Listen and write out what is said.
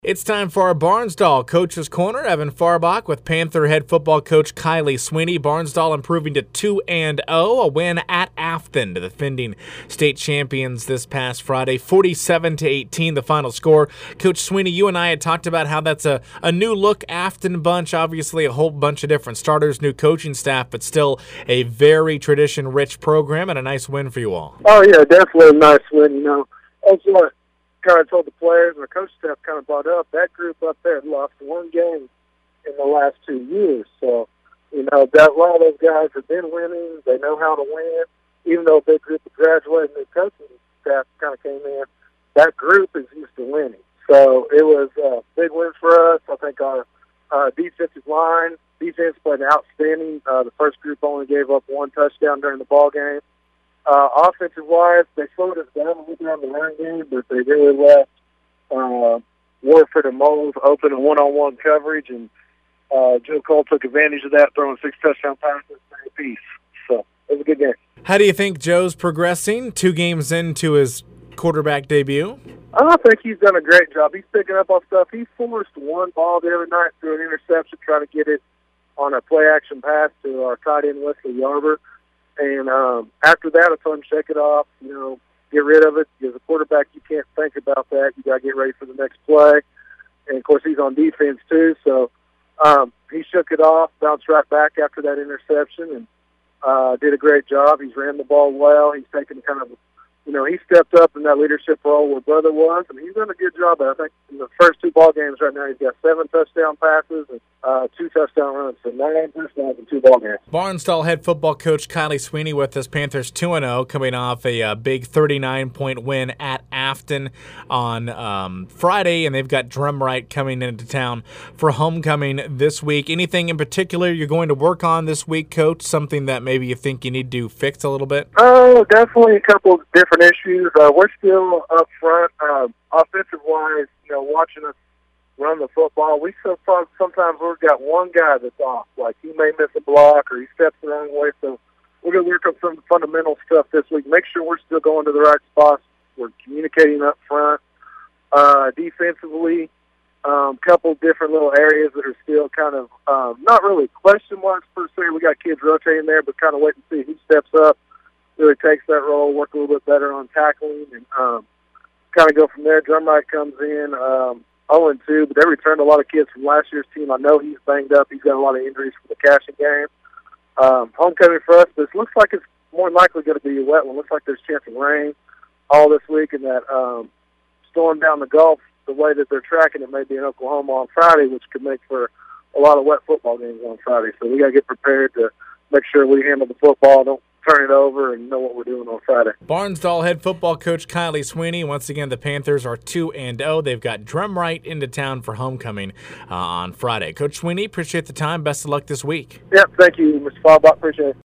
It's time for our Barnsdall Coach's Corner. Evan Farbach with Panther head football coach Kylie Sweeney. Barnsdall improving to 2-0, a win at Afton, the defending state champions this past Friday, 47-18, the final score. Coach Sweeney, you and I had talked about how that's a new look Afton bunch, obviously a whole bunch of different starters, new coaching staff, but still a very tradition-rich program and a nice win for you all. Oh, yeah, definitely a nice win, As what kind of told the players and the coach staff kind of brought up, that group up there had lost one game in the last 2 years. So, that a lot of those guys have been winning. They know how to win. Even though a big group of graduating new coaching staff kind of came in, that group is used to winning. So it was a big win for us. I think our defensive line, defense played outstanding. The first group only gave up one touchdown during the ball game. Offensive-wise, they slowed us down a little bit on the run game, but they really left Warford and Moles open in one-on-one coverage, and Joe Cole took advantage of that, throwing 6 touchdown passes a piece. So it was a good game. How do you think Joe's progressing 2 games into his quarterback debut? I think he's done a great job. He's picking up on stuff. He forced one ball the other night through an interception, trying to get it on a play-action pass to our tight end, Wesley Yarber. And after that, I told him, shake it off, get rid of it. As a quarterback, you can't think about that. You got to get ready for the next play. And, of course, he's on defense, too. So he shook it off, bounced right back after that interception, and did a great job. He's ran the ball well. He's taken kind of, he stepped up in that leadership role where Brother was, and he's done a good job. I think in the first 2 ball games right now, he's got 7 touchdown passes and 2 touchdown runs, so 9 touchdowns in 2 ball games. Barnsdall head football coach Kylie Sweeney with us. Panthers 2-0, coming off a big 39-point win at Afton on Friday, and they've got Drumright coming into town for homecoming this week. Anything in particular you're going to work on this week, Coach? Something that maybe you think you need to fix a little bit? Oh, definitely a couple of different issues. We're still up front, offensive-wise, watching us run the football. We sometimes we've got one guy that's off, like he may miss a block or he steps the wrong way. So we're going to work on some fundamental stuff this week. Make sure we're still going to the right spots. We're communicating up front. Defensively, couple different little areas that are still kind of not really question marks per se. We got kids rotating there, but kind of wait and see who steps up, really takes that role, work a little bit better on tackling, and kind of go from there. Drumright comes in 0-2, but they returned a lot of kids from last year's team. I know he's banged up. He's got a lot of injuries from the Cashion game. Homecoming for us, but it looks like it's more than likely going to be a wet one. Looks like there's a chance of rain all this week, and that storm down the Gulf, the way that they're tracking it, may be in Oklahoma on Friday, which could make for a lot of wet football games on Friday. So we got to get prepared to make sure we handle the football, don't turn it over, and know what we're doing on Friday. Barnsdall head football coach Kylie Sweeney. Once again, the Panthers are 2-0. They've got Drumright into town for homecoming on Friday. Coach Sweeney, appreciate the time. Best of luck this week. Yep, thank you, Mr. Farbach. Appreciate it.